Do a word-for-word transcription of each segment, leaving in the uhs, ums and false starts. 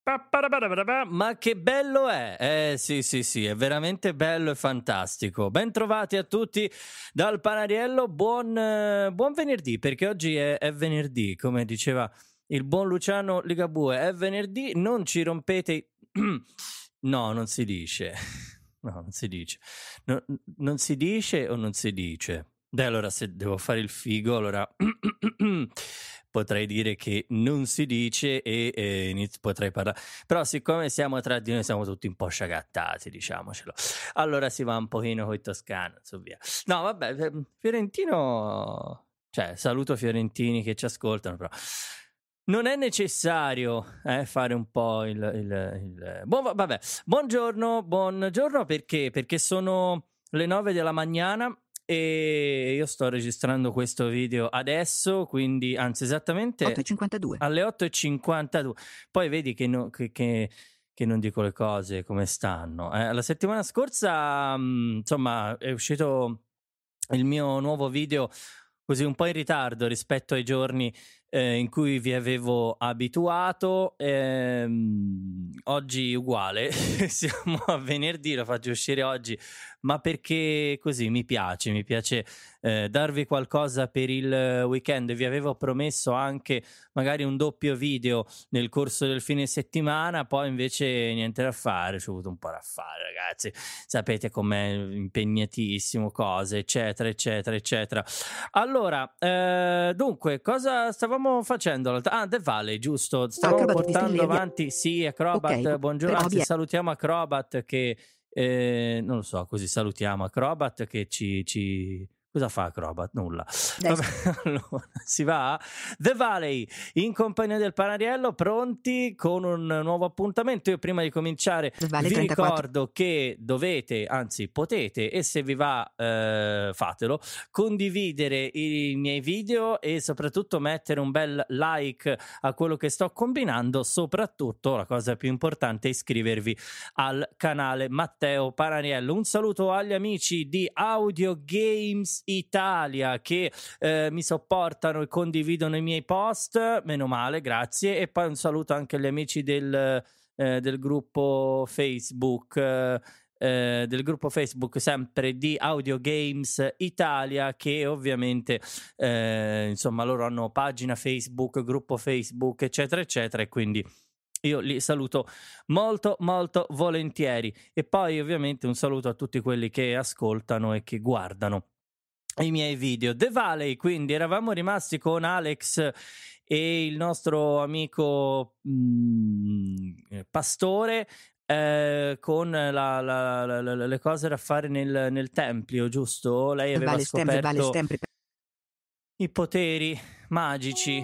Ma che bello è! Eh sì sì sì, è veramente bello e fantastico. Bentrovati a tutti dal Panariello, buon, eh, buon venerdì, perché oggi è, è venerdì, come diceva il buon Luciano Ligabue, è venerdì, non ci rompete i... No, non si dice, no, non si dice, no, non si dice o non si dice? Dai, allora se devo fare il figo, allora... potrei dire che non si dice e, e iniz- potrei parlare, però siccome siamo tra di noi siamo tutti un po' sciagattati, diciamocelo, allora si va un pochino con i toscano, so via. No vabbè, Fiorentino, cioè saluto fiorentini che ci ascoltano, però non è necessario eh, fare un po' il, il, il... Buon, vabbè, buongiorno, buongiorno perché? Perché sono le nove della mattina e io sto registrando questo video adesso, quindi anzi esattamente otto e cinquantadue alle otto e cinquantadue. Poi vedi che, no, che, che, che non dico le cose come stanno. Eh, la settimana scorsa, mh, insomma, è uscito il mio nuovo video così un po' in ritardo rispetto ai giorni eh, in cui vi avevo abituato. Ehm, oggi uguale, siamo a venerdì, lo faccio uscire oggi, ma perché così mi piace, mi piace eh, darvi qualcosa per il weekend. Vi avevo promesso anche magari un doppio video nel corso del fine settimana, poi invece niente da fare, ci ho avuto un po' da fare, ragazzi, sapete com'è, impegnatissimo, cose eccetera eccetera eccetera. Allora, eh, dunque, cosa stavamo facendo? Ah, The Valley, giusto, stavamo Acrobat portando avanti, sì, Acrobat, okay. buongiorno, anzi salutiamo Acrobat che eh, non lo so, così salutiamo Acrobat che ci, ci... Cosa fa Acrobat? Nulla. Vabbè, allora, si va? The Valley, in compagnia del Panariello, pronti con un nuovo appuntamento. Io prima di cominciare vi trentaquattro ricordo che dovete, anzi potete, e se vi va eh, fatelo, condividere i miei video e soprattutto mettere un bel like a quello che sto combinando. Soprattutto la cosa più importante è iscrivervi al canale Matteo Panariello. Un saluto agli amici di Audio Games Italia che eh, mi sopportano e condividono i miei post, meno male, grazie. E poi un saluto anche agli amici del, eh, del gruppo Facebook eh, eh, del gruppo Facebook sempre di Audio Games Italia, che ovviamente eh, insomma loro hanno pagina Facebook, gruppo Facebook eccetera eccetera, e quindi io li saluto molto molto volentieri. E poi ovviamente un saluto a tutti quelli che ascoltano e che guardano i miei video. The Valley, quindi eravamo rimasti con Alex e il nostro amico mh, Pastore eh, con la, la, la, la, le cose da fare nel, nel tempio, giusto? Lei aveva vale scoperto stemp, vale stemp. i poteri magici.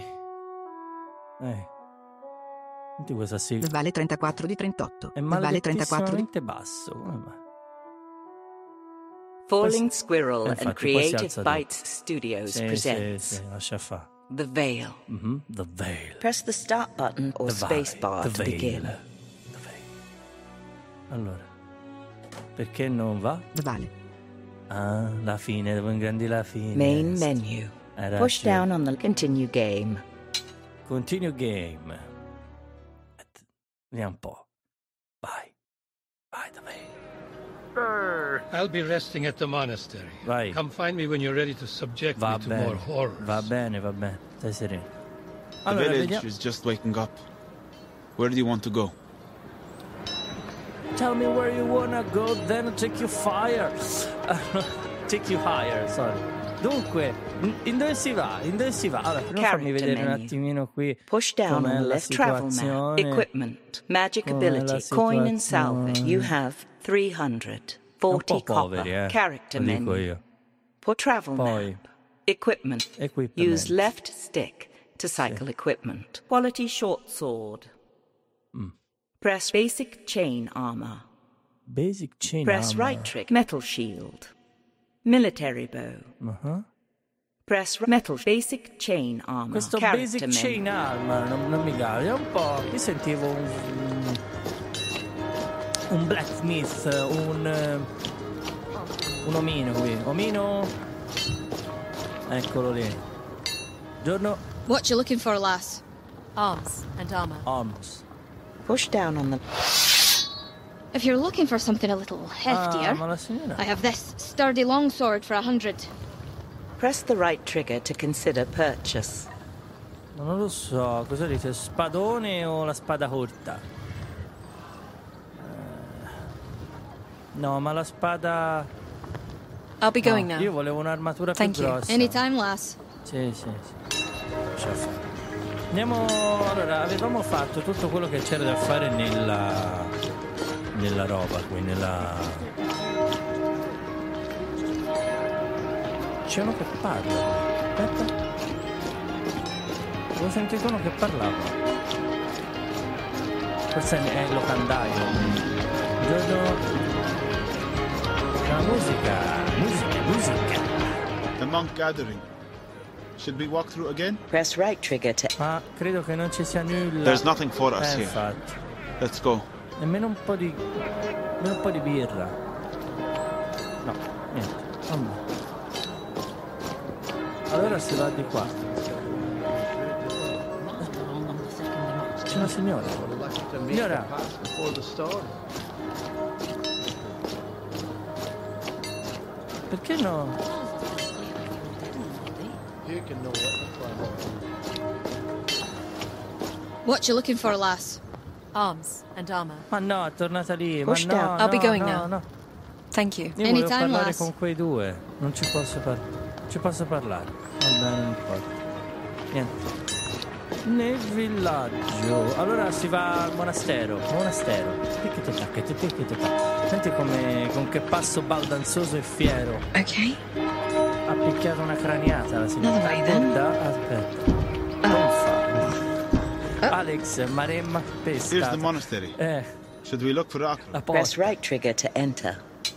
Eh. Senti questa sigla. Vale trentaquattro di trentotto. È Vale trentaquattro di basso. Come Falling Squirrel eh, and infatti, poi si Creative alza tutto. Bites Studios Sì, presents sì, sì, lascia fa. The Veil. Mm-hmm. The Veil. Press the start button or The space Valley. bar The to Veil. begin. The Veil. Allora, perché non va? Vale. Ah, la fine, devo ingrandire la fine. Main menu. Hai Push ragione. down on the continue game. Continue game. Vediamo un po'. Vai. Vai, The Veil. I'll be resting at the monastery. Vai. Come find me when you're ready to subject Va me to bene. more horrors. Va bene, va bene. Stai sereno. The Allora, village vediamo. is just waking up. Where do you want to go? Tell me where you wanna go, then I'll take you fire. Take you higher, sorry. Dunque, in dove si va? In dove si va? Allora, prima fammi Character vedere un menu. attimino qui. Push down com'è on the la left travel map. situazione. Equipment. Magic Com'è la ability. Coin and salve. situazione. You have three hundred. È un forty po' copper. poveri, eh. Character Lo dico menu. io. For travel Poi. map. Equipment. Equipment. Use left stick to cycle equipment. Quality short sword. Mm. Press basic chain armor. Basic chain Press armor. right trick. Metal shield. Military bow. Uh-huh. Press metal basic chain armor. Questo Character basic menu. chain armor non, non mi cade, è un po'. Io sentivo un, un blacksmith, un eh, un omino qui. Omino. Eccolo lì. Giorno. What you looking for, lass? Arms and armor. Arms. Push down on the... If you're looking for something a little heftier, Ah, ma la signora. I have this sturdy longsword for a hundred. Press the right trigger to consider purchase. Ma non lo so, cosa dite? Spadone o la spada corta? Eh, No, ma la spada... I'll be going no, now. Io volevo un'armatura Thank più you. grossa. Anytime, lass. Sì, sì, sì. Lascia fare. Andiamo... Allora, avevamo fatto tutto quello che c'era da fare nella... nella roba qui, nella... C'è uno che parla. Aspetta. Avevo sentito uno che parlava. Forse è il locandaio. Giorno... La musica, musica, musica. The monk gathering. Should we walk through again? Press right trigger to... Ma credo che non ci sia nulla. There's nothing for us eh, here. infatti. Let's go. Nemmeno un po' di... nemmeno un po' di birra. No, niente. Vabbè. Allora si va di qua. C'è una signora. Signora. Perché no? What you looking for, lass? Arms and armor. Ma no, è tornata lì. Push Ma no, down. no, I'll be going no, now. no. Thank you. Io volevo Anytime, parlare lass. con quei due. Non ci posso parlare. Ci posso parlare. Vabbè, non importa. Niente. Nel villaggio. Allora si va al monastero. Monastero. Ticchito tacchete, ticchito tacchete. Senti come, con che passo baldanzoso e fiero. Okay. Ha picchiato una craniata la signora. Another way, then. Aspetta, aspetta. Non fa. Alex, maremma pesta. Here's the monastery. Eh, Should we look for Akron? la Press porta. right trigger to enter.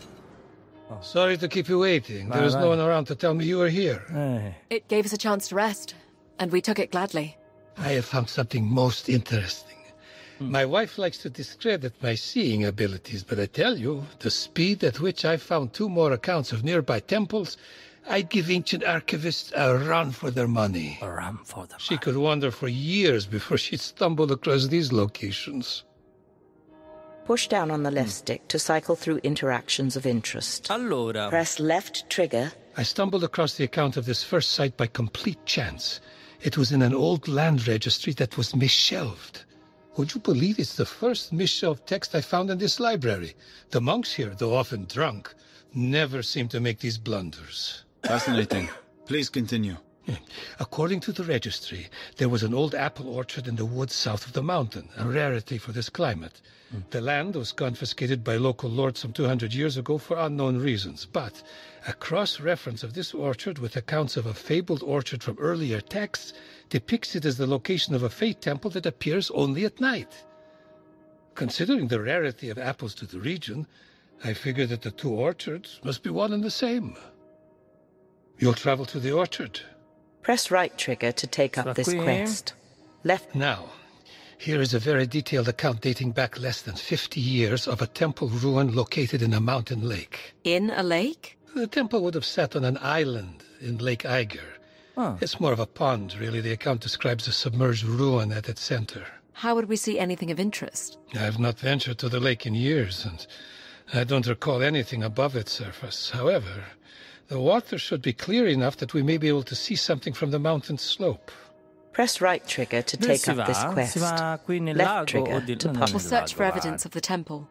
Sorry to keep you waiting. Bye, There's bye. no one around to tell me you were here. Eh. It gave us a chance to rest, and we took it gladly. I have found something most interesting. My wife likes to discredit my seeing abilities, but I tell you, the speed at which I found two more accounts of nearby temples, I'd give ancient archivists a run for their money. A run for the She could wander for years before she'd stumble across these locations. Push down on the left stick to cycle through interactions of interest. Allora, Press left trigger. I stumbled across the account of this first site by complete chance. It was in an old land registry that was misshelved. Would you believe it's the first misshelved text I found in this library? The monks here, though often drunk, never seem to make these blunders. Fascinating. Please continue. According to the registry, there was an old apple orchard in the woods south of the mountain, a rarity for this climate. The land was confiscated by local lords some two hundred years ago for unknown reasons, but a cross-reference of this orchard with accounts of a fabled orchard from earlier texts depicts it as the location of a fey temple that appears only at night. Considering the rarity of apples to the region, I figure that the two orchards must be one and the same. You'll travel to the orchard. Press right trigger to take up this qui. quest. Left. Now, here is a very detailed account dating back less than fifty years of a temple ruin located in a mountain lake. In a lake? The temple would have sat on an island in Lake Eiger. Oh. It's more of a pond, really. The account describes a submerged ruin at its center. How would we see anything of interest? I have not ventured to the lake in years, and I don't recall anything above its surface. However, the water should be clear enough that we may be able to see something from the mountain slope. Press right trigger to dove take si up va? this quest. Si va qui nel Left lago trigger o di to no, pop. nel We'll search for lago, evidence of the temple.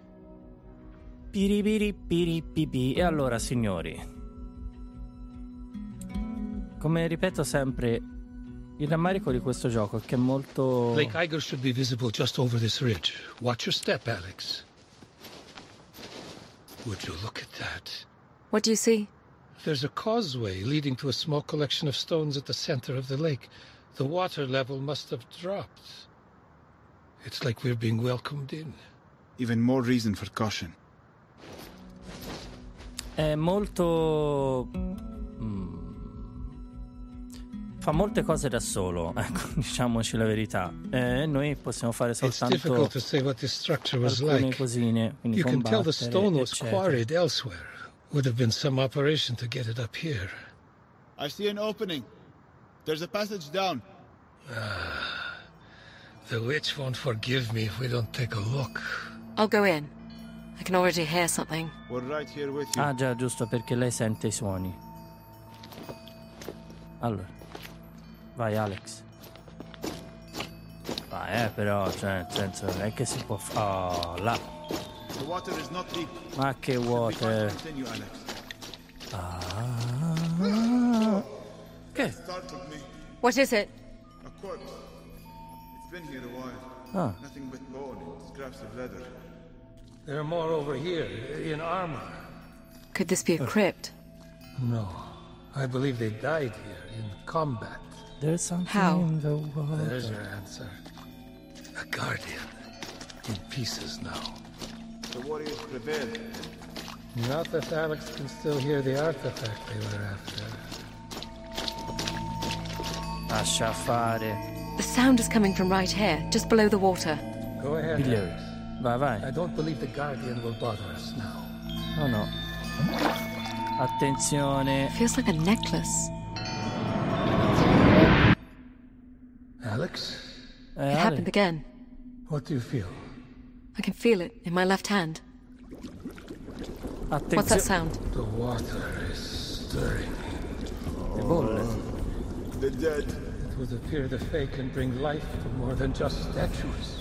Piripiri, piripipi. E allora, signori, come ripeto sempre, il rammarico di questo gioco è che è molto... Lake Eiger should be visible just over this ridge. Watch your step, Alex. Would you look at that? What do you see? There's a causeway leading to a small collection of stones at the center of the lake. The water level must have dropped. It's like we're being welcomed in. Even more reason for caution. È molto... mm, fa molte cose da solo, ecco, diciamoci la verità. E noi possiamo fare It's soltanto difficult to say what this structure was alcune like. cosine, quindi You can tell the combattere, stone was eccetera. quarried elsewhere. Would have been some operation to get it up here. I see an opening. There's a passage down. The witch won't forgive me if we don't take a look. I'll go in. I can already hear something. We're right here with you. Ah già, giusto, perché lei sente i suoni. Allora, vai Alex. Vai, eh, però, cioè, nel senso, non è che si può fare. Oh, là. The water is not deep. Ma che We water. can't continue, Alex. Ah. Che? Startled me. What is it? A corpse. It's been here a while. Ah. Nothing but bone and scraps of leather. There are more over here, in armor. Could this be a crypt? No, I believe they died here in combat. There's something How? in the water. There's your answer. A guardian. In pieces now. The warriors prevailed. Not that Alex can still hear the artifact they were after. Lascia fare. The sound is coming from right here, just below the water. Go ahead, Piglio. Alex. Vai, vai. I don't believe the guardian will bother us now. Oh no. Attenzione. Feels like a necklace. Alex, Eh, It Ale, happened again. what do you feel? I can feel it in my left hand. What's that Attenzione. sound? The water is stirring. Le bolle. The dead. It would appear the Fae can bring life to more than just statues.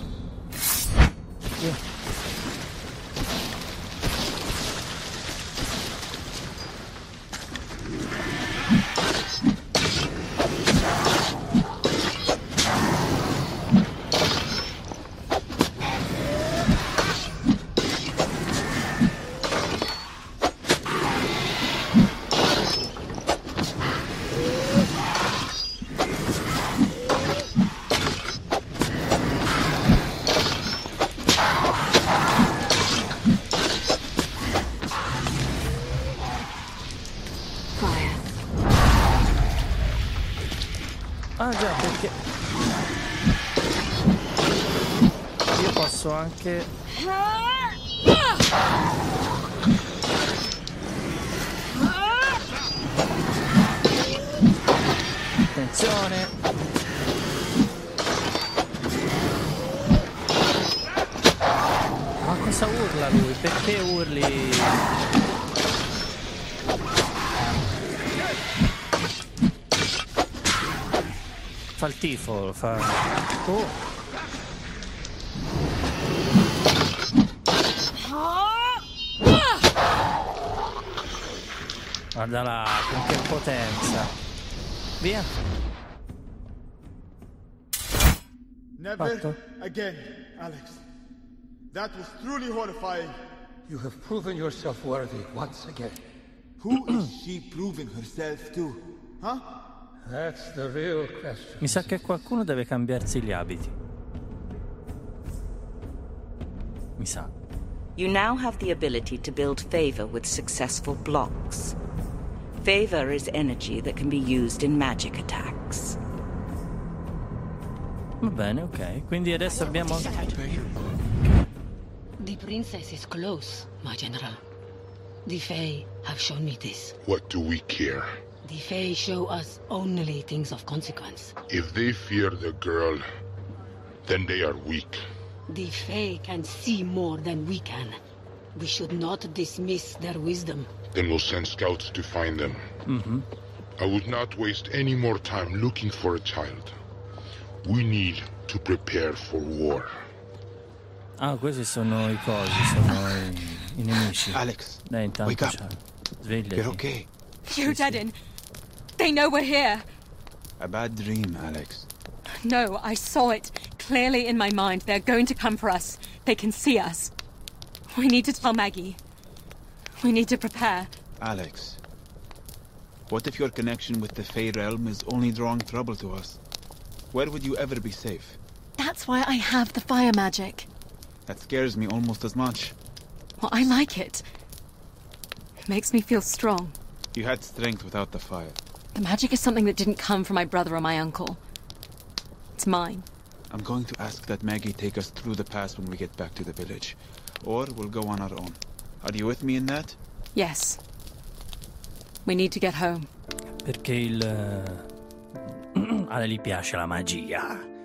Fire. Ah già, perché io posso anche. Attenzione. Ma cosa urla lui? Perché urli? Fa il tifo, fa. Oh. Guarda là, con che potenza. Via. Never Fatto. again, Alex. That was truly horrifying. You have proven yourself worthy once again. Who is she proving herself to? Huh? That's the real question. Mi sa che qualcuno deve cambiarsi gli abiti. Mi sa. You now have the ability to build favor with successful blocks. Favor is energy that can be used in magic attacks. Va bene, ok. Quindi adesso abbiamo. The princess is close, my general. The Fae have shown me this. What do we care? The Fae show us only things of consequence. If they fear the girl, then they are weak. The Fae can see more than we can. We should not dismiss their wisdom. Then we'll send scouts to find them. Mhm. I would not waste any more time looking for a child. We need to prepare for war. Ah, questi sono i cosi, sono i, i nemici. Alex, Dai, intanto wake up. c'ha. Svegliati. You're okay. You Deadin. They know we're here. A bad dream, Alex. No, I saw it clearly in my mind. They're going to come for us. They can see us. We need to tell Maggie. We need to prepare. Alex, what if your connection with the Fey realm is only drawing trouble to us? Where would you ever be safe? That's why I have the fire magic. That scares me almost as much. Well, I like it. It makes me feel strong. You had strength without the fire. The magic is something that didn't come from my brother or my uncle. It's mine. I'm going to ask that Maggie take us through the pass when we get back to the village. Or we'll go on our own. Are you with me in that? Yes. We need to get home. Perché il. A lei gli piace la magia.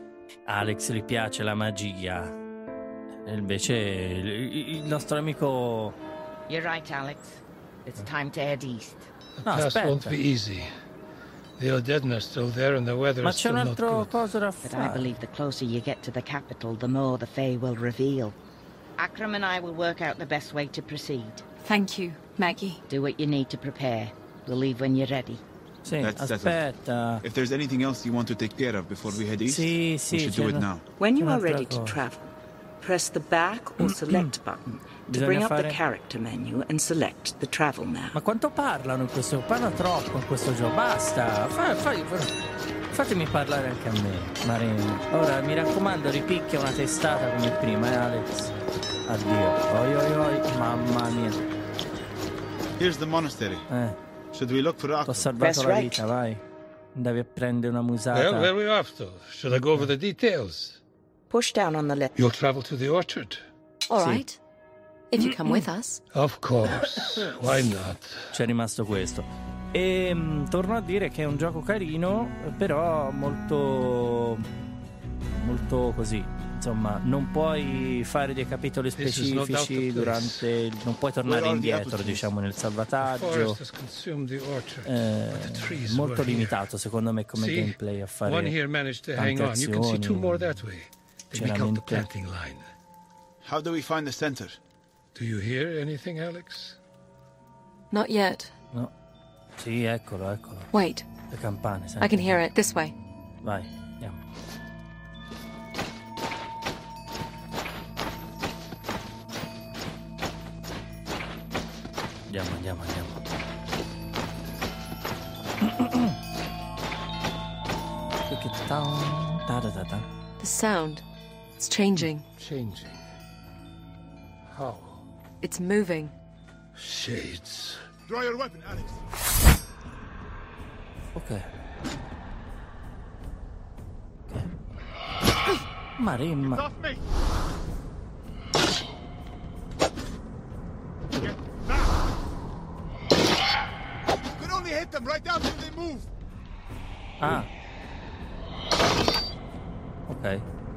Alex gli piace la magia. E invece il, il nostro amico... You're right, Alex. It's time to head east. The No, pass aspetta. won't be easy. The Odedden are still there and the weather Ma is c'è still un not altro good. coso da But I fare. believe the closer you get to the capital, the more the Fae will reveal. Akram and I will work out the best way to proceed. Thank you, Maggie. Do what you need to prepare. We'll leave when you're ready. Sì, That's settled. aspetta. If there's anything else you want to take care of before we head east, Sì, sì, we should c'è do it una- now. When you C'è are un'altra ready to cosa. travel, press the back or select button to Bisogna bring up fare- the character menu and select the travel map. Ma quanto parlano in questo... Parlano troppo in questo gioco. Basta. Fa- fa- fatemi parlare anche a me, Marina. Ora, mi raccomando, ripicchia una testata come prima, eh, Alex? Addio. Oi, oi, oi. Mamma mia. Here's the monastery. Eh, Should we look for t'ho Akram? salvato Press la right. vita, vai. Andavi a prendere una musata. Well, where are we off to? Should I go over the details? Push down on the left. You'll travel to the orchard? All Sì. right. If you come with us. Of course. Why not? C'è rimasto questo. E mh, torno a dire che è un gioco carino, però molto molto così, insomma, non puoi fare dei capitoli This is no doubt the specifici place. durante il, non puoi tornare Where are the indietro, apple trees? diciamo, nel The salvataggio. forest has consumed the orchard, Eh, but the trees molto were here. limitato secondo me come See? gameplay a fare One here managed to hang tante on. You can see two azioni. more that way. They make out the Chiaramente. planting line. How do we find the center? Do you hear anything, Alex? Not yet. No. Sì, eccolo, eccolo. Wait. Le campane, I can hear it. This way. Vai, andiamo. Andiamo, andiamo, andiamo. Look at town. Da, da, da, da. The sound. It's changing. Changing. How? It's moving. Shades. Draw your weapon, Alex. Ok. Ok. Marimma. Off me. Get back. You can only hit them right now till they move. Ah. Ok.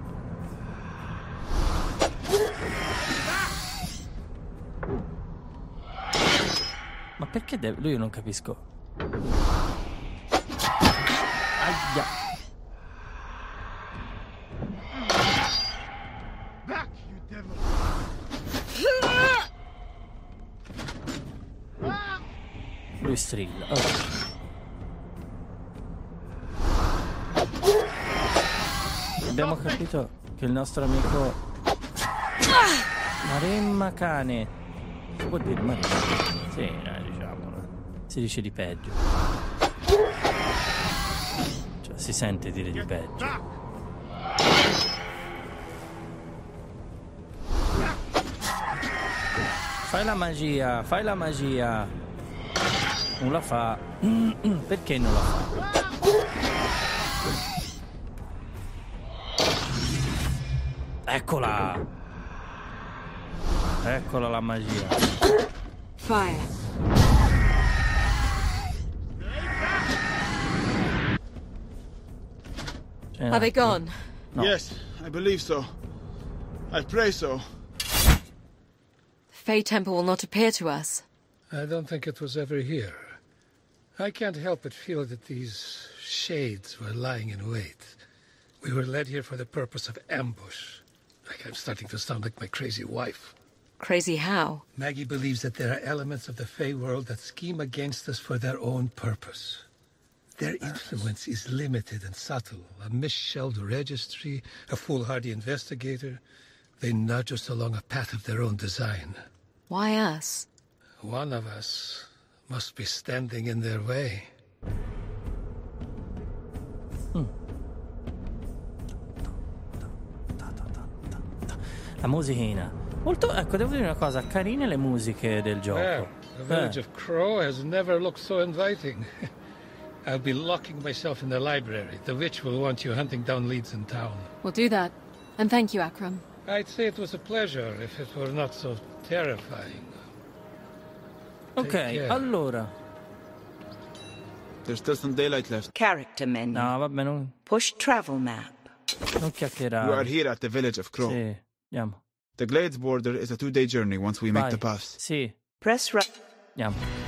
Ma perché deve... Lui io non capisco. Aia. Back, you devil. Lui strilla. Ok. Abbiamo capito che il nostro amico... Maremma cane. Si può dire Maremma? Sì, eh, diciamolo. Si dice di peggio. Cioè, si sente dire di peggio. Fai la magia, fai la magia. Non la fa. Perché non la fa? Eccola! Eccola la magia. Fire. Cioè, Are they gone? No. Yes, I believe so. I pray so. The Fae Temple will not appear to us. I don't think it was ever here. I can't help but feel that these shades were lying in wait. We were led here for the purpose of ambush. Like I'm starting to sound like my crazy wife. Crazy how? Maggie believes that there are elements of the Fae world that scheme against us for their own purpose. Their influence is limited and subtle. A misshelved registry, a foolhardy investigator. They nudge us along a path of their own design. Why us? One of us must be standing in their way. La musichina. Molto, ecco, devo dire una cosa, carine le musiche del gioco. Well, the village Eh. of Crow has never looked so inviting. I'll be locking myself in the library. The witch will want you hunting down leads in town. We'll do that. And thank you, Akram. I'd say it was a pleasure if it were not so terrifying. Ok, care. allora. There's still some daylight left. Character menu. No, vabbè, non... Push travel map. Non chiacchierare. We are here at the village of Crow. Sì, andiamo. The Glades border is a two-day journey once we Vai. make the pass. Sì. Press right. Andiamo.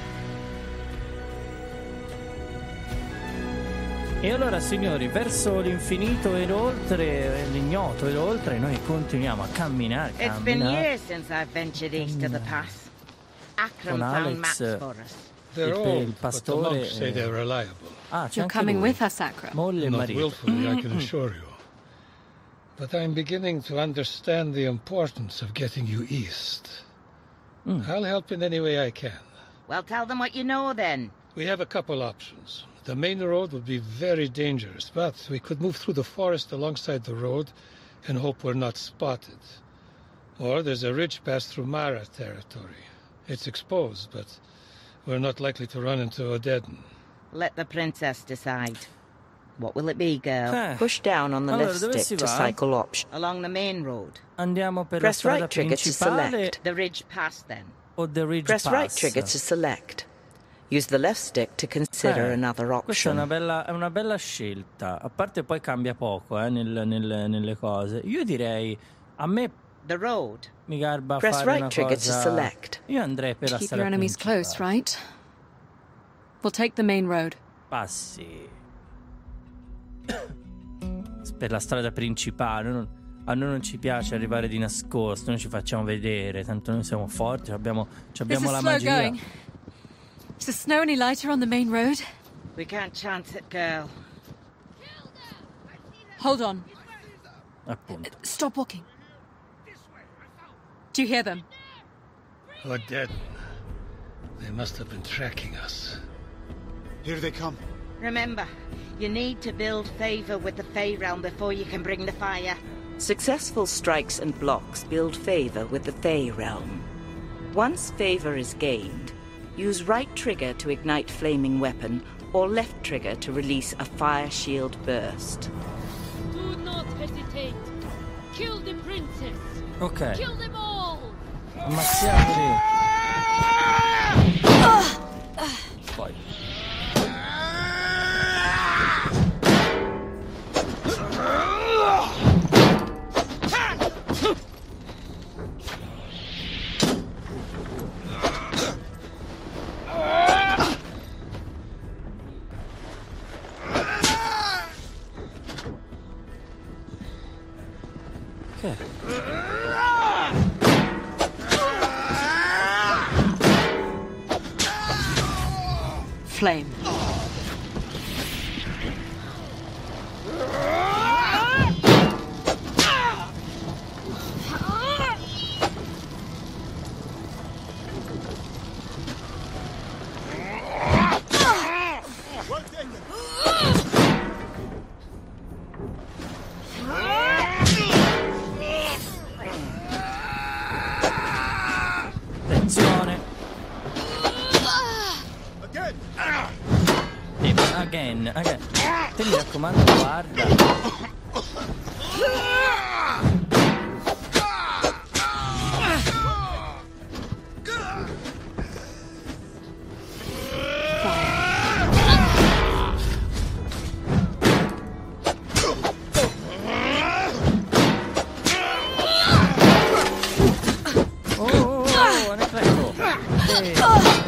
E allora, signori, verso l'infinito e l'oltre, l'ignoto e l'oltre, noi continuiamo a camminare, It's been camminare. years since I've ventured east of the pass. Akram Con found Alex, maps for us. They're Il- il old, but the pastore monks say è- they're reliable. Ah, c'è You're anche coming lui. with us, Akram. Moglie e Not marito. willfully, I can assure you. But I'm beginning to understand the importance of getting you east. Mm. I'll help in any way I can. Well, tell them what you know then. We have a couple options. The main road would be very dangerous, but we could move through the forest alongside the road and hope we're not spotted. Or there's a ridge pass through Mara territory. It's exposed, but we're not likely to run into Odedan. Let the princess decide. What will it be, girl? Eh, Push down on the Allora, left dove stick si to va? cycle option. Along the main road. Andiamo per Press la strada right trigger to principale select. The ridge pass, then. o The Ridge Press Pass. right trigger to select. Use the left stick to consider Eh, another Questa è una, option. bella, è una bella scelta. A parte poi cambia poco eh, nel- nel- nelle cose. Io direi, a me The road. mi garba Press fare right una trigger to cosa... select. Io andrei per la Keep strada your enemies principale. close, right? We'll take the main road. Passi. Per la strada principale. Non- a noi non ci piace arrivare di nascosto, noi ci facciamo vedere, tanto noi siamo forti, abbiamo, ci This abbiamo is la slow magia. going. Is the snow any lighter on the main road? We can't chance it, girl. Hold on. Appunto. Stop walking. Do you hear them? Odedan. They must have been tracking us. Here they come. Remember, you need to build favor with the Fey realm before you can bring the fire. Successful strikes and blocks build favor with the Fey realm. Once favor is gained, use right trigger to ignite flaming weapon or left trigger to release a fire shield burst. Do not hesitate. Kill the princess. Ok, Kill them all. ammazziamoli. Poi. Che? Flame. Attenzione. Sì, ma again, again. Te mi raccomando, guarda. Oh, oh, oh, ne prego. Sì.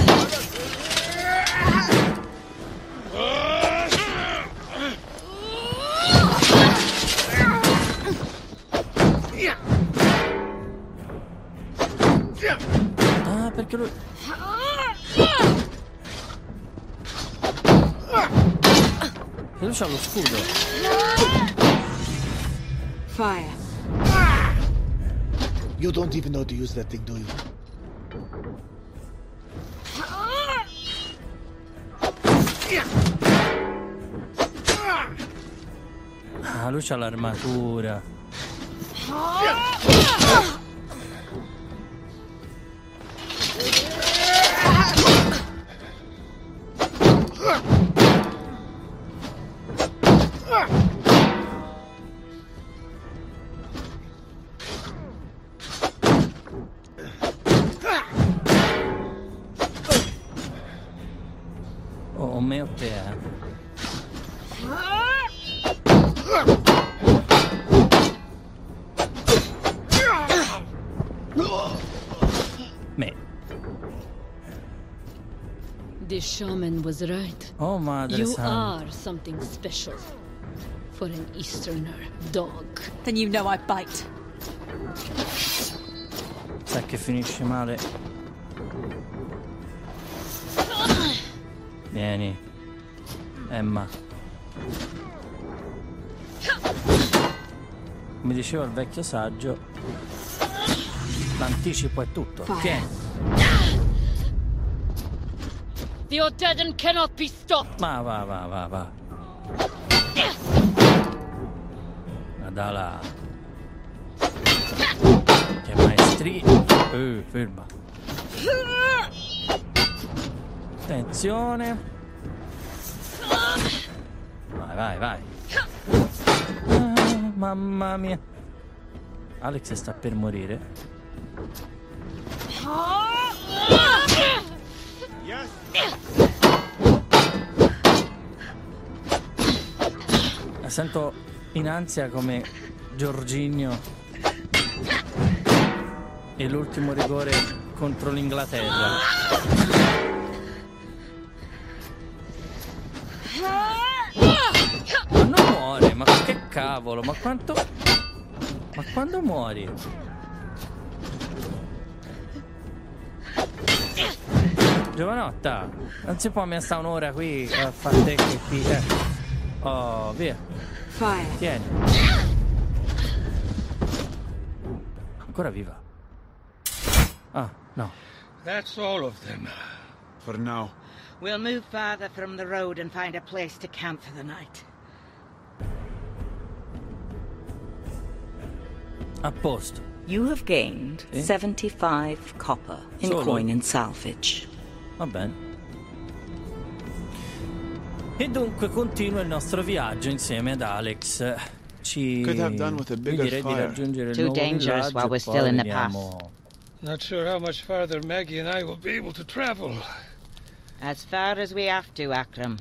Ah, perché lui... E lui c'ha lo scudo. Fire. You don't even know to use that thing, do you? Ah, lui c'ha l'armatura. Oh, o me o te, eh. This shaman was right. Oh, madre You santa. are something special. For an Easterner dog. Then you know I bite. Sa che finisce male. Vieni. Emma. Come diceva il vecchio saggio, l'anticipo è tutto. Tieni. The Odedan cannot be stopped. Ma va, va, va, va. Da là. Che maestria. Uh, ferma. Attenzione. Vai, vai, vai. Ah, mamma mia. Alex sta per morire. La sento in ansia come Jorginho e l'ultimo rigore contro l'Inghilterra. Ma non muore, ma che cavolo, ma quanto... Ma quando muori? Giovanotta, non si può mi sta un'ora qui a fare te che qui... Eh. Oh, via. Fire. Tieni. Ancora viva. Ah, no. That's all of them. For now. We'll move farther from the road and find a place to camp for the night. A posto. You have gained Sì? seventy-five copper in Solo? coin and salvage. Va bene. E dunque continua il nostro viaggio insieme ad Alex. Ci Could have done with a bigger direi di fire. raggiungere il Too nuovo dangerous villaggio while e we're poi still in the vediamo... Not sure how much farther Maggie and I will be able to travel. As far as we have to, Akram.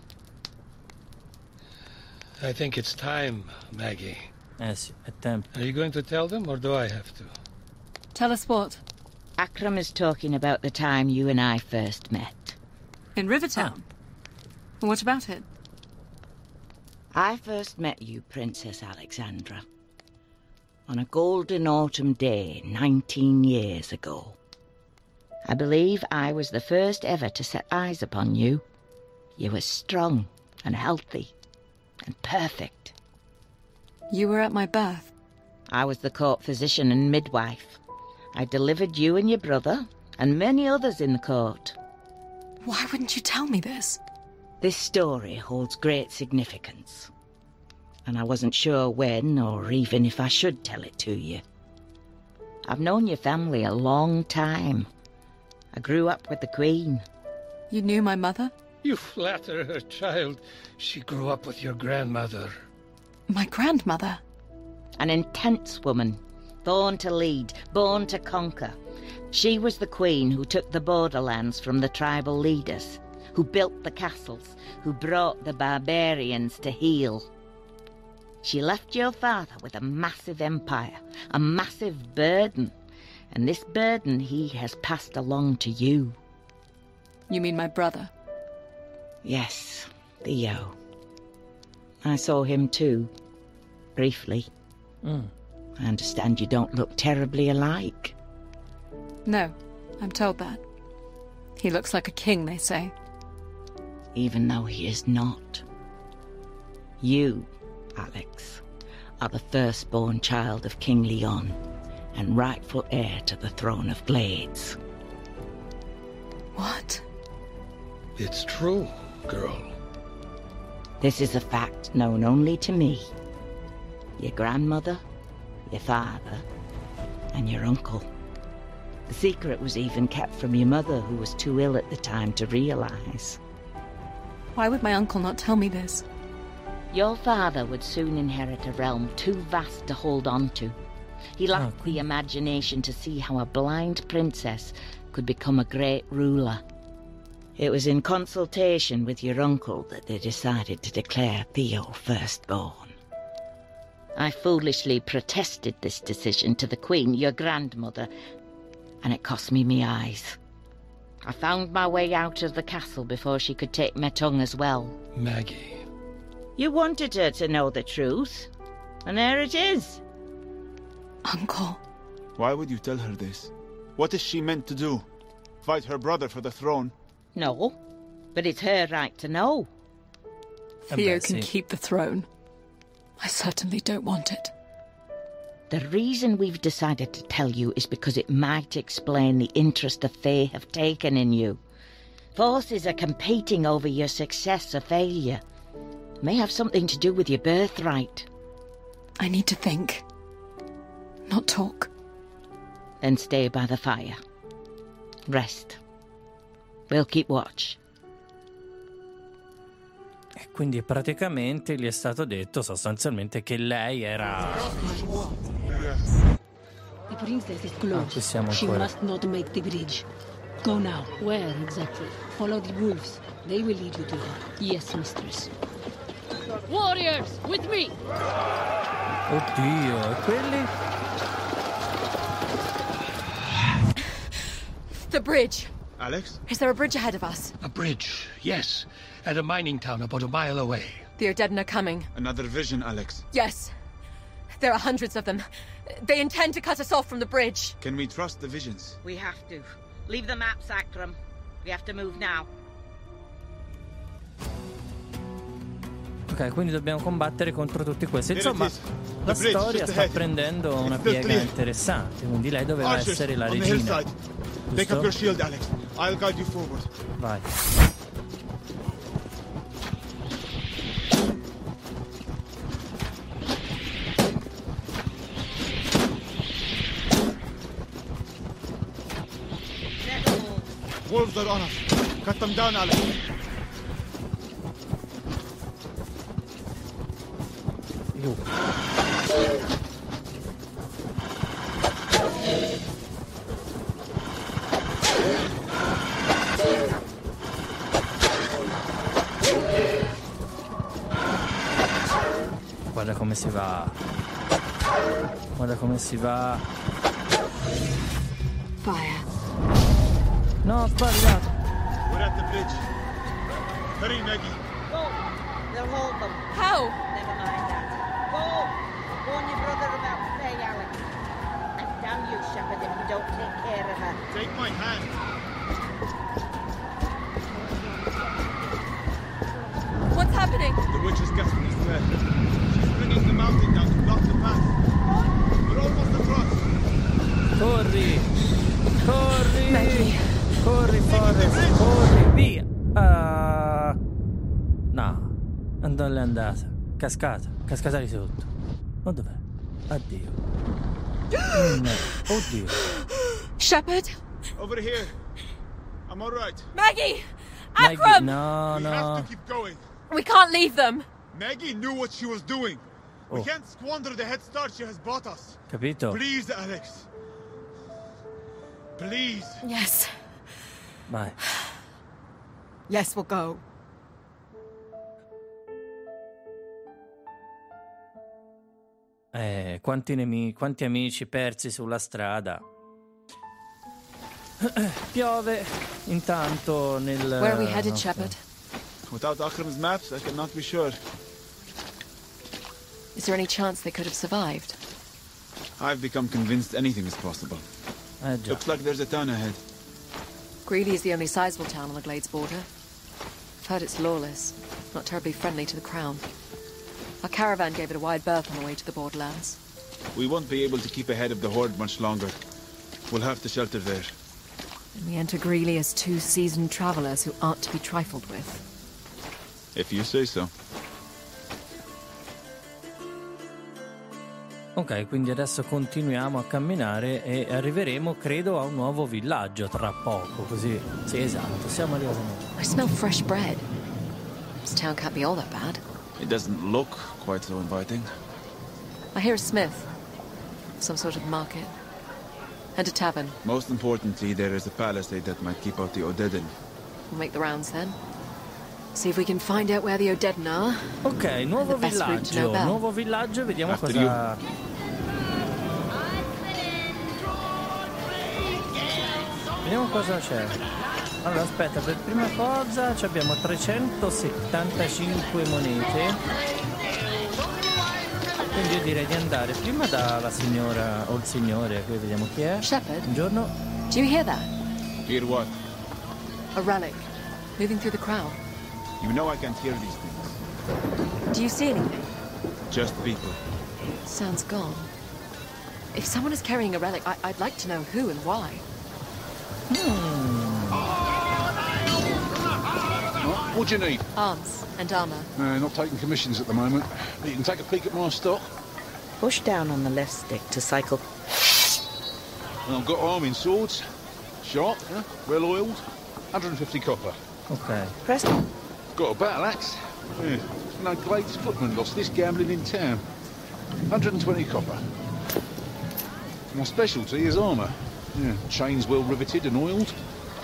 I think it's time, Maggie. Eh sì, è tempo. Are you going to tell them, or do I have to? Tell us what? Akram is talking about the time you and I first met. In Rivertown? What about it? I first met you, Princess Alexandra, on a golden autumn day nineteen years ago. I believe I was the first ever to set eyes upon you. You were strong and healthy and perfect. You were at my birth. I was the court physician and midwife. I delivered you and your brother and many others in the court. Why wouldn't you tell me this? This story holds great significance, and I wasn't sure when or even if I should tell it to you. I've known your family a long time. I grew up with the Queen. You knew my mother? You flatter her, child. She grew up with your grandmother. My grandmother? An intense woman, born to lead, born to conquer. She was the queen who took the borderlands from the tribal leaders, who built the castles, who brought the barbarians to heel. She left your father with a massive empire, a massive burden, and this burden he has passed along to you. You mean my brother? Yes, Theo. I saw him too, briefly. Mm. I understand you don't look terribly alike. No, I'm told that. He looks like a king, they say. Even though he is not. You, Alex, are the firstborn child of King Leon and rightful heir to the throne of Glades. What? It's true, girl. This is a fact known only to me, your grandmother, your father, and your uncle. The secret was even kept from your mother, who was too ill at the time to realize. Why would my uncle not tell me this? Your father would soon inherit a realm too vast to hold on to. He lacked Oh. the imagination to see how a blind princess could become a great ruler. It was in consultation with your uncle that they decided to declare Theo firstborn. I foolishly protested this decision to the Queen, your grandmother, and it cost me my eyes. I found my way out of the castle before she could take my tongue as well. Maggie. You wanted her to know the truth, and there it is. Uncle. Why would you tell her this? What is she meant to do? Fight her brother for the throne? No, but it's her right to know. Theo can keep the throne. I certainly don't want it. The reason we've decided to tell you is because it might explain the interest the Fae have taken in you. Forces are competing over your success or failure. It may have something to do with your birthright. I need to think, not talk. Then stay by the fire. Rest. We'll keep watch. E quindi praticamente gli è stato detto sostanzialmente che lei era... The princess is close. Ah, ci siamo She ancora. must not make the bridge. Go now. Where exactly? Follow the wolves. They will lead you to her. Yes, mistress. Warriors, with me! Oddio, e quelli? The bridge. Alex? Is there a bridge ahead of us? A bridge, yes. At a mining town about a mile away. The Odedan are coming. Another vision, Alex. Yes. There are hundreds of them. They intend to cut us off from the bridge. Can we trust the visions? We have to. Leave the maps, Akram. We have to move now. Ok, quindi dobbiamo combattere contro tutti questi. Insomma, la storia sta prendendo una piega interessante. Quindi lei doveva essere la regina. Take up your shield, Alex. I'll guide you forward. Vai. Wolves are on us. Cut them down, Alex. Io. Guarda come si va. Guarda come si va. Fire. No, ho sbagliato. We're at the bridge. Hurry, Maggie. Go. They'll hold them. How? Never mind that. Go. Warn your brother about Faye, Alex. And damn you, Shepard, if you don't take care of her. Take my hand. What's happening? The witch is getting us there. She's bringing the mountain down to block the path. We're almost across. Corri! Corri! Maggie. Corri, Forrest, corri, via! Uh, no, dove è andata? Cascata, cascata di sotto. Ma dov'è? Addio. Oh, no. Oddio. Shepard? Over here. I'm all right. Maggie! Maggie, Akram! no, We no. have to keep going. We can't leave them. Maggie knew what she was doing. We Oh. can't squander the head start she has bought us. Capito? Please, Alex. Please. Yes. Vai. Yes, we'll go. Eh, quanti nemici, quanti amici persi sulla strada. Piove intanto nel... Where are we headed, no, Shepard? Without Akram's maps, I cannot be sure. Is there any chance they could have survived? I've become convinced anything is possible. Eh già. Looks like there's a town ahead. Greeley is the only sizable town on the Glades border. I've heard it's lawless, not terribly friendly to the Crown. Our caravan gave it a wide berth on the way to the borderlands. We won't be able to keep ahead of the horde much longer. We'll have to shelter there. And we enter Greeley as two seasoned travelers who aren't to be trifled with. If you say so. Ok, quindi adesso continuiamo a camminare e arriveremo, credo, a un nuovo villaggio tra poco, così. Sì, esatto, siamo arrivati. I smell fresh bread. This town can't be all that bad. It doesn't look quite so inviting. I hear a smith. Some sort of market. And a tavern. Most importantly, there is a palisade that might keep out the Odedan. We'll make the rounds then. See if we can find out where the Odedan are. Ok, nuovo villaggio, nuovo villaggio, vediamo After cosa... Vediamo cosa c'è. Allora aspetta, per prima cosa ci abbiamo trecentosettantacinque monete. Quindi io direi di andare prima dalla signora o il signore, qui vediamo chi è. Shepherd. Buongiorno. Do you hear that? Hear what? A relic. Moving through the crowd. You know I can't hear these things. Do you see anything? Just people. Sounds gone. If someone is carrying a relic, I I'd like to know who and why. Hmm. What do you need? Arms and armor. Uh, not taking commissions at the moment. You can take a peek at my stock. Push down on the left stick to cycle. And I've got arming swords. Sharp, yeah? Well oiled. one hundred fifty copper. Ok. Press. Got a battle axe. Yeah. No Glades footman lost this gambling in town. one hundred twenty copper. My specialty is armour. Yeah. Chains well riveted and oiled.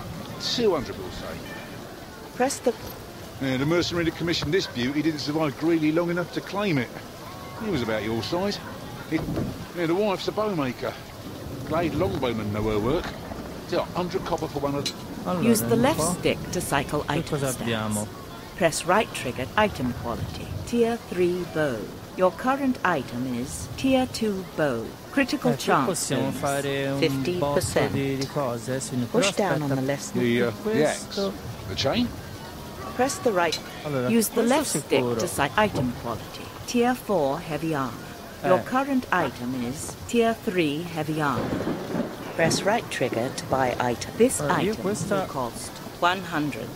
two hundred, we'll say. Press the... Yeah, the mercenary that commissioned this beauty didn't survive Greeley long enough to claim it. He was about your size. It, yeah, the wife's a bowmaker. Glade longbowmen know her work. one hundred copper for one of them. Allora, Use the left po'. stick to cycle Che item cosa stats. abbiamo? Press right trigger, item quality. Tier three bow. Your current item is Tier two bow. Critical Eh, qui chance possiamo bonus, fare un fifty botto percent. di, di cose. Sì, però Push down aspetta, on the left stick. The, uh, the axe. questo. The chain? Press the right. Allora, Use the questo left stick sicuro. to cycle item quality. Tier four heavy armor. Your Eh. current item is Tier three heavy armor. Press right trigger to buy item. This Allora, io item questa- will cost one hundred.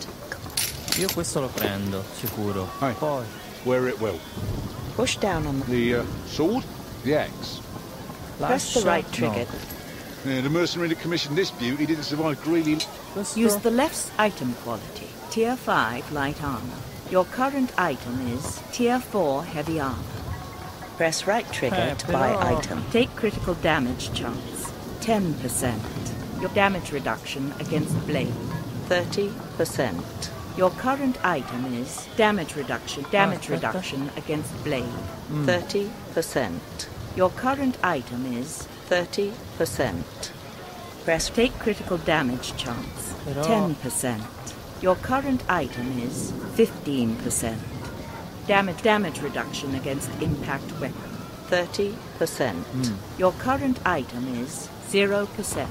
Io questo lo prendo, sicuro. Hey. Poi, Wear it well. Push down on the... The uh, sword? The axe. Press the lascia- right trigger. no. Yeah, the mercenary that commissioned this beauty didn't survive Greeley. Questo. Use the left item quality. Tier five light armor. Your current item is Tier four heavy armor. Press right trigger Eh, to però- buy item. Take critical damage chance. ten percent. Your damage reduction against blade. thirty percent. Your current item is damage reduction. Damage aspetta. reduction against blade. Mm. thirty percent. Your current item is thirty percent. Press take critical damage chance. Però- ten percent. Your current item is fifteen percent. Damage damage reduction against impact weapon. thirty percent. Mm. Your current item is zero percent.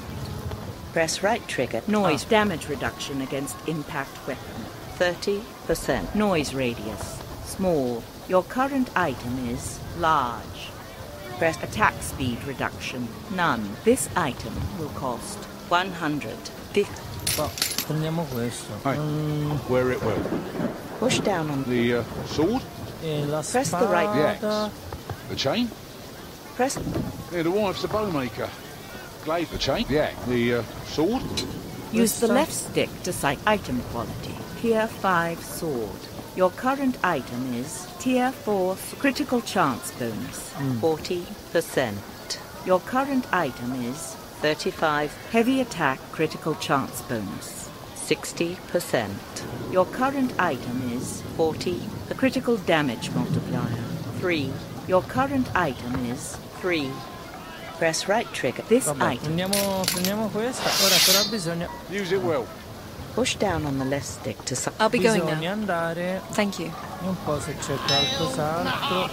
Press right trigger. Noise damage reduction against impact weapon. thirty percent. Noise radius. Small. Your current item is large. Press attack speed reduction. None. This item will cost one hundred fifty. No, prendiamo questo. Hey. Mm, Wear it well. Push down on The uh, sword? e la Press the right- spada. The chain? Press Yeah, the wife's a bowmaker. Glade the chain? The axe. The uh, sword? Use the Questa- left stick to cite item quality. Tier five sword. Your current item is Tier four critical chance bonus. forty percent. Your current item is thirty-five heavy attack critical chance bonus. sixty percent. Your current item is forty the critical damage multiplier. three. Your current item is three. Press right trigger. This Vabbè, item. prendiamo, prendiamo questa. Ora però bisogna, Use it well. Push down on the left stick to si- I'll be going bisogna now. andare. Thank you. Un po' se c'è qualcos'altro.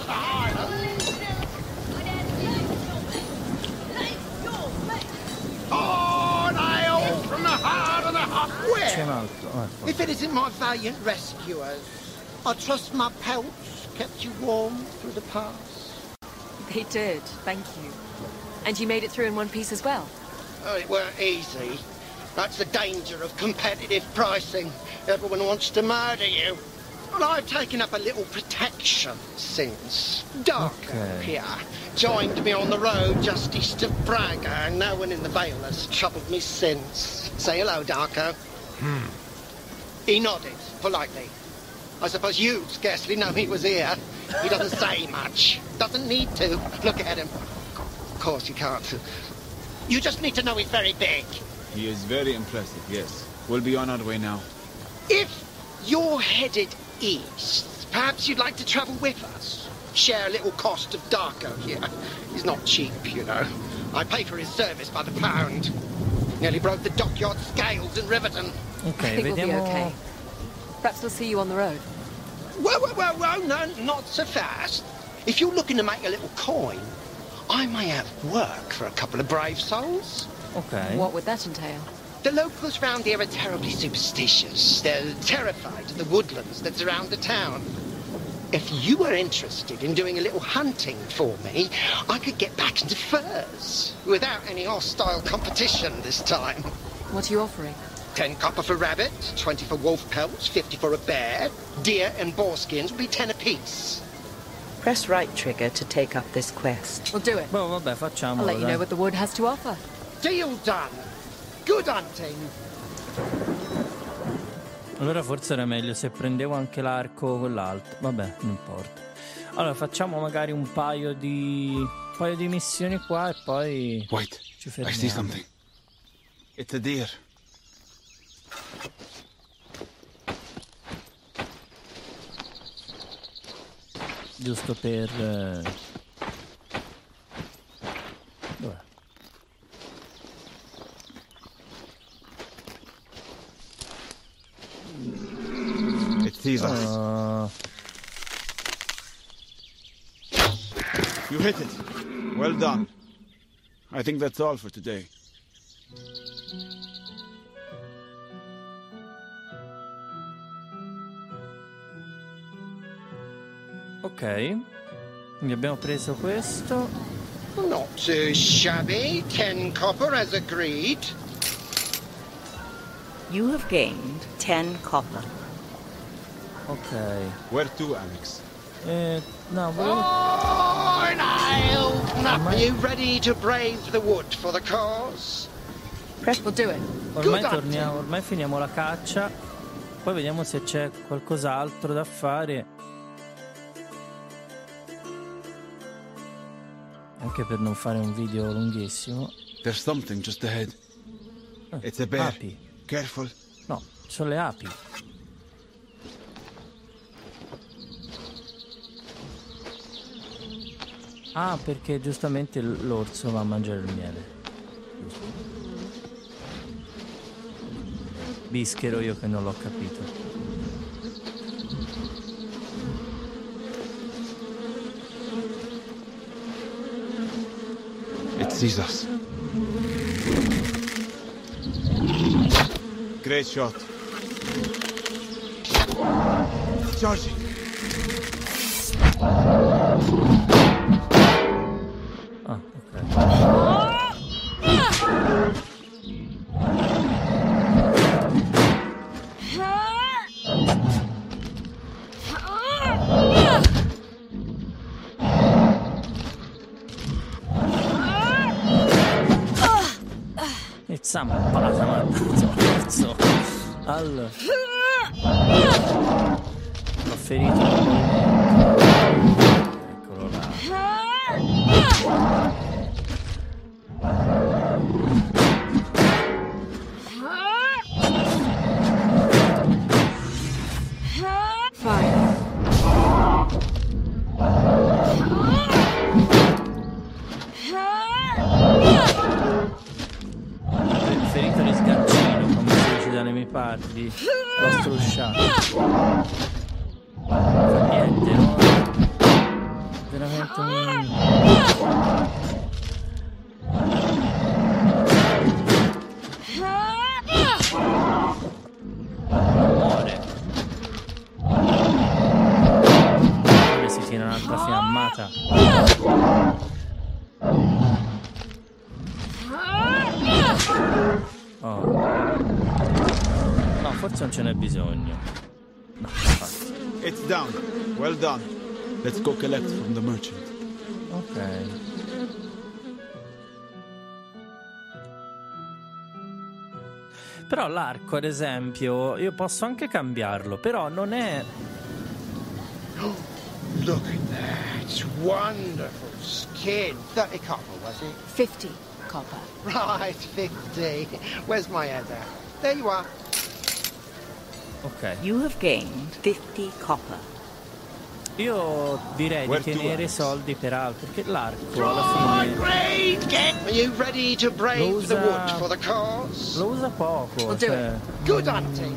C'è un altro. Ah, ecco. If it isn't my valiant rescuers, I trust my pelts kept you warm through the pass. They did, thank you. And you made it through in one piece as well? Oh, it weren't easy. That's the danger of competitive pricing. Everyone wants to murder you. Well, I've taken up a little protection since. Darko Okay. here joined me on the road just east of Braga, and no one in the Vale has troubled me since. Say hello, Darko. Hmm. He nodded politely. I suppose you scarcely know he was here. He doesn't say much. Doesn't need to. Look at him. Of course you can't. You just need to know he's very big. He is very impressive, yes. We'll be on our way now. If you're headed east, perhaps you'd like to travel with us. Share a little cost of Darko here. He's not cheap, you know. I pay for his service by the pound. Nearly broke the dockyard scales in Riverton. Ok, I think we'll be vediamo. okay. Perhaps we'll see you on the road. Whoa, whoa, whoa, whoa, no, not so fast. If you're looking to make a little coin, I may have work for a couple of brave souls. Ok. What would that entail? The locals round here are terribly superstitious. They're terrified of the woodlands that surround the town. If you were interested in doing a little hunting for me, I could get back into furs without any hostile competition this time. What are you offering? Ten copper for rabbit, twenty for wolf pelts, fifty for a bear. Deer and boar skins will be ten apiece. Press right trigger to take up this quest. We'll do it. Boh, vabbè, facciamolo. I'll let you dai. know what the wood has to offer. Deal done. Good hunting. Allora forse era meglio se prendevo anche l'arco quell'altro. Vabbè, non importa. Allora facciamo magari un paio di un paio di missioni qua e poi Wait, ci I see fermiamo. something. It's a deer. Giusto per eh... dov'è? It sees us. Uh, You hit it. Well done. I think that's all for today. ok. Quindi abbiamo preso questo. Not too shabby. Ten copper as agreed. You have gained ten copper. Ok. Where to, Alex? Eh, no, volevo... Oh, now, are you ready to brave the wood for the cause? We'll do it. Ormai torniamo, ormai finiamo la caccia. Poi vediamo se c'è qualcos'altro da fare. Anche per non fare un video lunghissimo. There's something just ahead. It's a bear. Api. Careful. No, sono le api. Ah, perché giustamente l'orso va a mangiare il miele. Giusto. Bischero io che non l'ho capito. It sees us. Great shot. Charging. Ah, ok. E zampata, mazzo. Al... L'ho ferito. Eccolo là. Ferito di sgancino, come si dice dalle mie parti. L'ho strusciato. Fa niente, no? Veramente un... muore. Ora si tiene un'altra fiammata. Oh. No, forse non ce n'è bisogno. No, infatti. It's down. Well done. Let's go collect from the merchant. Ok. Però l'arco, ad esempio, io posso anche cambiarlo, però non è... Look at that. Wonderful skin. thirty copper, was it? Fifty copper. Right, fifty. Where's my header? There you are. Ok. You have gained fifty copper. Io direi Where di to, tenere Alex? soldi per altro, perché l'arco alla fine... Great, get Are you ready to brave Lo usa... the wood for the cause? Lo usa poco. We'll do cioè... it. Good hunting.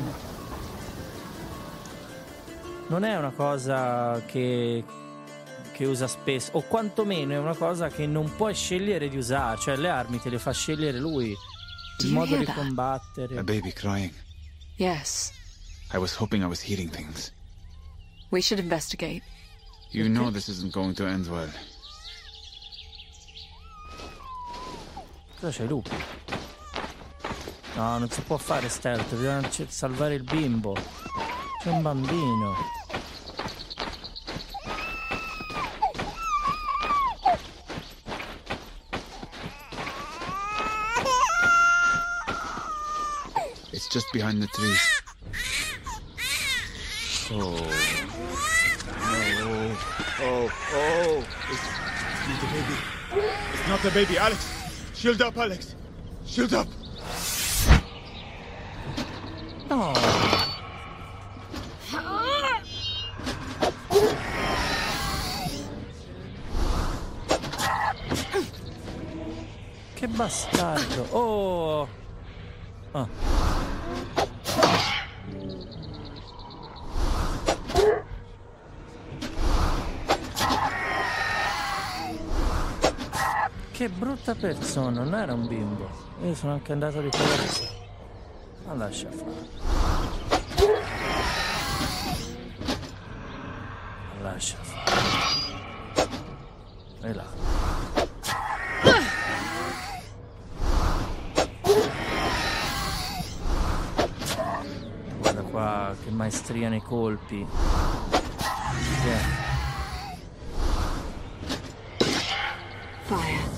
Non è una cosa che che usa spesso, o quantomeno è una cosa che non puoi scegliere di usare, cioè le armi te le fa scegliere lui, il modo di combattere. A baby crying. Yes. I was hoping I was hearing things. We should investigate. You know this isn't going to end well. Cosa c'è, lupi? No, non si può fare stealth, bisogna salvare il bimbo. C'è un bambino. It's just behind the trees. Oh. Oh. Oh. Oh. It's not the baby. It's not the baby. Alex. Shield up, Alex. Shield up. No. Che bastardo. Oh. Ah. Che brutta persona, non era un bimbo. Io sono anche andato a ricorrere. Ma lascia fare. Lascia fare. E là. Guarda qua che maestria nei colpi. Yeah. Fire.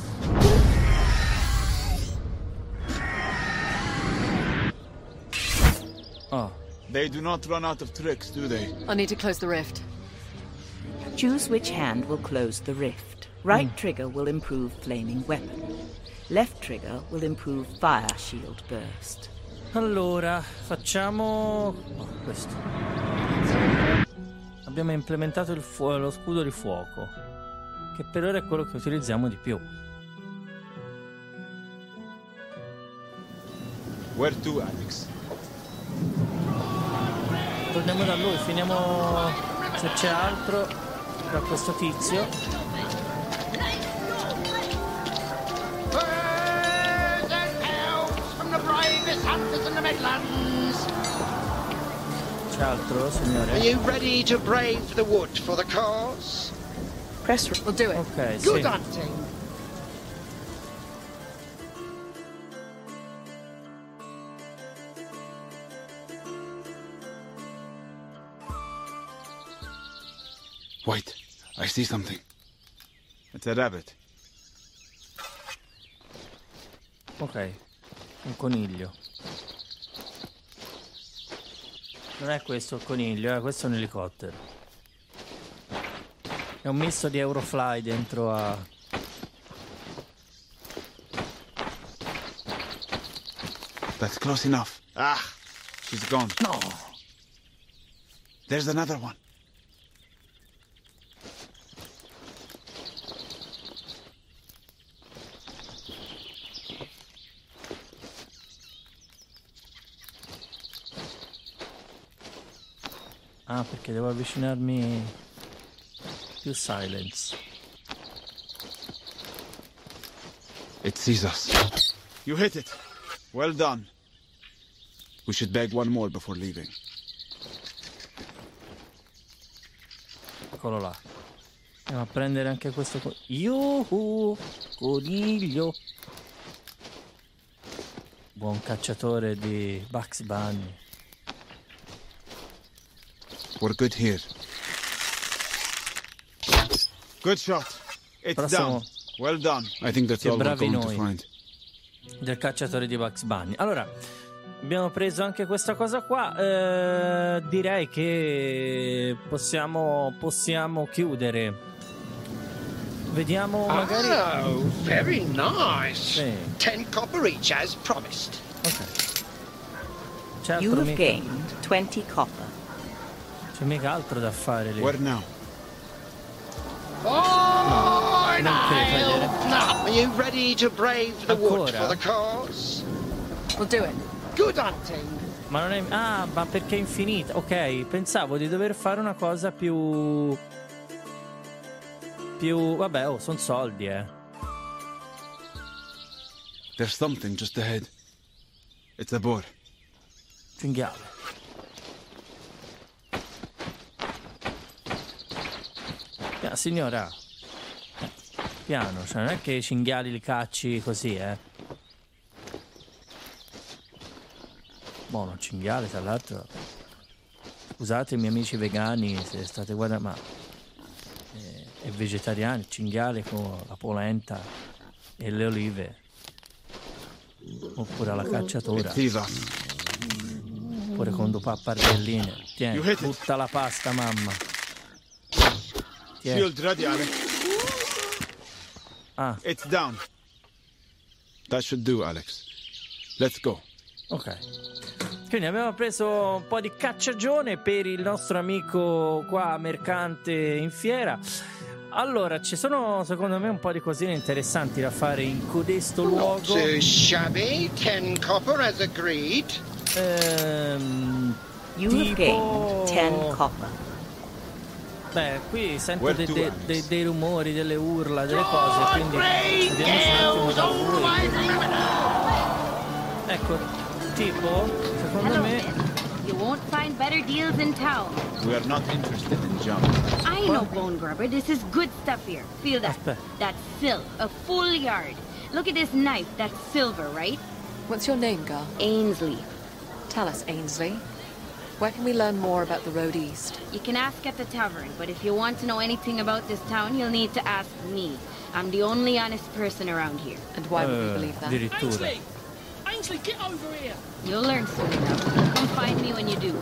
Oh. They do not run out of tricks, do they? I need to close the rift. Choose which hand will close the rift. Right Mm. trigger will improve flaming weapon. Left trigger will improve fire shield burst. Allora, facciamo oh, questo. Abbiamo implementato il fu- lo scudo di fuoco, che per ora è quello che utilizziamo di più. Where to, Alex? Torniamo da lui, finiamo se c'è altro da questo tizio. Birds and elves from the bravest hunters in the Midlands. C'è altro, signore? Are you ready to brave the wood for the cause? Press. We'll do it. Ok, Good sì. hunting. Wait, I see something. It's a rabbit. Ok, un coniglio. Non è questo il coniglio, eh? Questo è un elicottero. È un misto di Eurofly dentro a... That's close enough. Ah, she's gone. No! There's another one. Ah, perché devo avvicinarmi più silence. It sees us. You hit it. Well done. We should beg one more before leaving. Eccolo là. Andiamo a prendere anche questo co- Yuhu, coniglio. Buon cacciatore di Bugs Bunny. We're good here. Good shot. It's Prossimo. down. Well done. I think that's Che all we're bravi going noi. to find. Del cacciatore di Bugs Bunny. Allora, abbiamo preso anche questa cosa qua. Eh, direi che possiamo, possiamo chiudere. Vediamo magari. Oh, very nice. Sì. Ten copper each as promised. Ok. C'è You altro have mica, gained twenty copper. c'è mica altro da fare lì. Where now? Oh, Are you ready to brave the wood Ancora? for the cause? We'll do it. Good hunting. Ma non è... Ah, ma perché è infinita? Ok, pensavo di dover fare una cosa più... Più... Vabbè, oh, sono soldi, eh. There's something just ahead. It's a boar. Cinghiale. Ja, signora, eh, piano, cioè non è che i cinghiali li cacci così, eh. Buono, cinghiale, tra l'altro. Scusate i miei amici vegani se state guardando, ma eh, è vegetariano, cinghiale con la polenta e le olive. Oppure alla cacciatora. Oppure con due pappardelline. Tieni, tutta la pasta, mamma. Tieni. Shield ready, Alex. Ah. It's down. That should do, Alex. Let's go. Ok. Quindi abbiamo preso un po' di cacciagione per il nostro amico qua mercante in fiera. Allora, ci sono secondo me un po' di cosine interessanti da fare in codesto luogo. Too shabby. Ten copper as agreed. Ehm, You tipo... gained ten copper. Beh, qui sento Where de- to, de- Alex? de- dei rumori, delle urla, delle cose, quindi vediamo se un attimo da voi. Ecco, tipo, secondo me... You won't find better deals in town. We are not interested in junk. I know, Bone Grubber. This is good stuff here. Feel that. Aspetta. That's silk. A full yard. Look at this knife. That's silver, right? What's your name, Gar? Ainsley. Tell us, Ainsley. Where can we learn more about the road east? You can ask at the tavern, but if you want to know anything about this town, you'll need to ask me. I'm the only honest person around here. And why would we Eh, believe that? addirittura. Ainsley, get over here! You'll learn soon enough. Come find me when you do.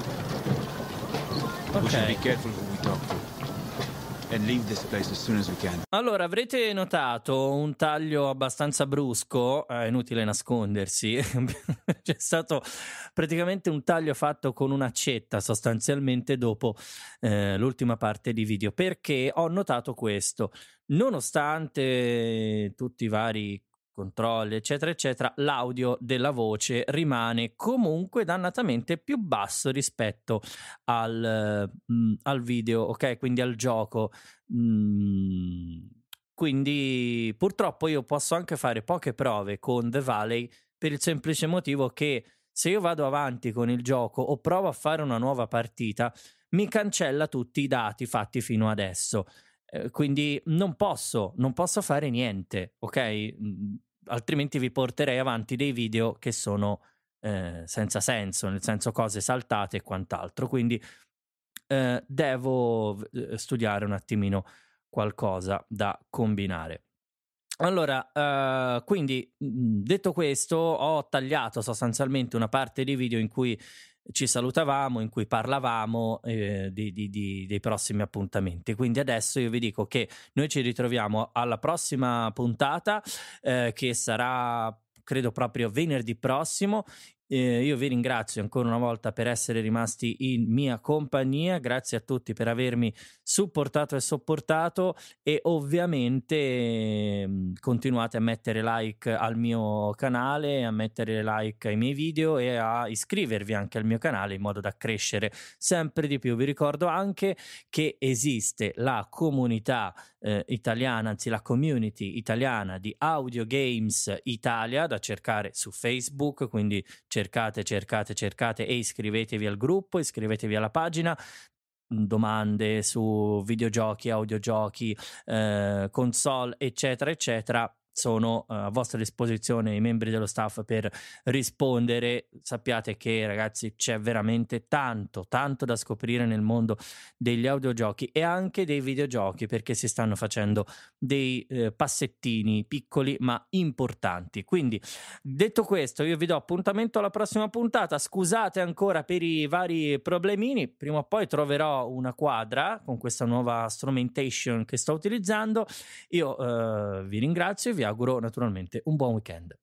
We should be Ok. careful who we talk to. And leave this place as soon as we can. Allora, avrete notato un taglio abbastanza brusco, è inutile nascondersi, c'è stato praticamente un taglio fatto con un'accetta sostanzialmente dopo eh, l'ultima parte di video, perché ho notato questo, nonostante tutti i vari controlli eccetera eccetera, l'audio della voce rimane comunque dannatamente più basso rispetto al, mm, al video, ok? Quindi al gioco. Mm, quindi purtroppo io posso anche fare poche prove con The Valley per il semplice motivo che se io vado avanti con il gioco o provo a fare una nuova partita mi cancella tutti i dati fatti fino adesso. Eh, quindi non posso, non posso fare niente, ok? Mm, altrimenti vi porterei avanti dei video che sono eh, senza senso, nel senso cose saltate e quant'altro. Quindi eh, devo eh, studiare un attimino qualcosa da combinare. Allora, eh, quindi mh, detto questo, ho tagliato sostanzialmente una parte di video in cui ci salutavamo, in cui parlavamo eh, di, di, di, dei prossimi appuntamenti. Quindi adesso io vi dico che noi ci ritroviamo alla prossima puntata eh, che sarà credo proprio venerdì prossimo. Eh, io vi ringrazio ancora una volta per essere rimasti in mia compagnia, grazie a tutti per avermi supportato e sopportato e ovviamente eh, continuate a mettere like al mio canale, a mettere like ai miei video e a iscrivervi anche al mio canale in modo da crescere sempre di più. Vi ricordo anche che esiste la comunità eh, italiana, anzi la community italiana di Audio Games Italia da cercare su Facebook, quindi cercate, cercate, cercate e iscrivetevi al gruppo, iscrivetevi alla pagina. Domande su videogiochi, audiogiochi, eh, console, eccetera, eccetera, sono eh, a vostra disposizione i membri dello staff per rispondere. Sappiate che, ragazzi, c'è veramente tanto, tanto da scoprire nel mondo degli audiogiochi e anche dei videogiochi, perché si stanno facendo dei eh, passettini piccoli ma importanti. Quindi, detto questo, io vi do appuntamento alla prossima puntata. Scusate ancora per i vari problemini, prima o poi troverò una quadra con questa nuova strumentation che sto utilizzando. Io eh, vi ringrazio e vi auguro naturalmente un buon weekend.